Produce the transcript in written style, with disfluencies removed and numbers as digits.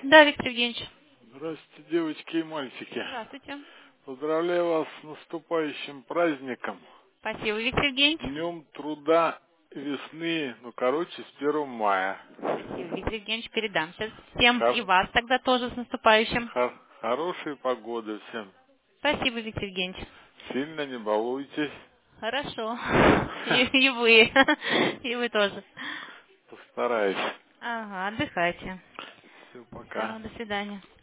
Да, Виктор Евгеньевич. Здравствуйте, девочки и мальчики. Здравствуйте. Поздравляю вас с наступающим праздником. Спасибо, Виктор Евгеньевич. Днем труда весны, с 1 мая. Спасибо, Виктор Евгеньевич. Передам сейчас всем и Хор- вас тогда тоже с наступающим. Хорошей погоды всем. Спасибо, Виктор Евгеньевич. Сильно не балуйтесь. Хорошо. И вы. И вы тоже. Постараюсь. Ага, отдыхайте. Все, пока. Все, до свидания.